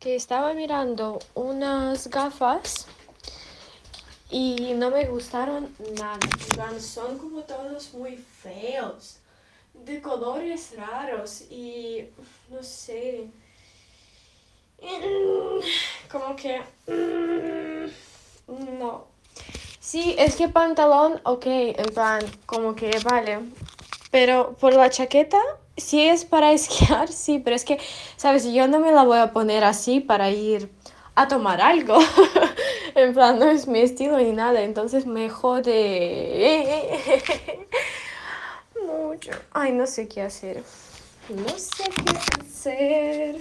que estaba mirando unas gafas y no me gustaron nada. En plan, son como todos muy feos, de colores raros y no sé. Como que... No. Sí, es que pantalón, ok, en plan, como que vale. Pero por la chaqueta, si es para esquiar, sí, pero es que, ¿sabes? Yo no me la voy a poner así para ir a tomar algo. En plan, no es mi estilo ni nada, entonces me jode mucho. Ay, no sé qué hacer. No sé qué hacer.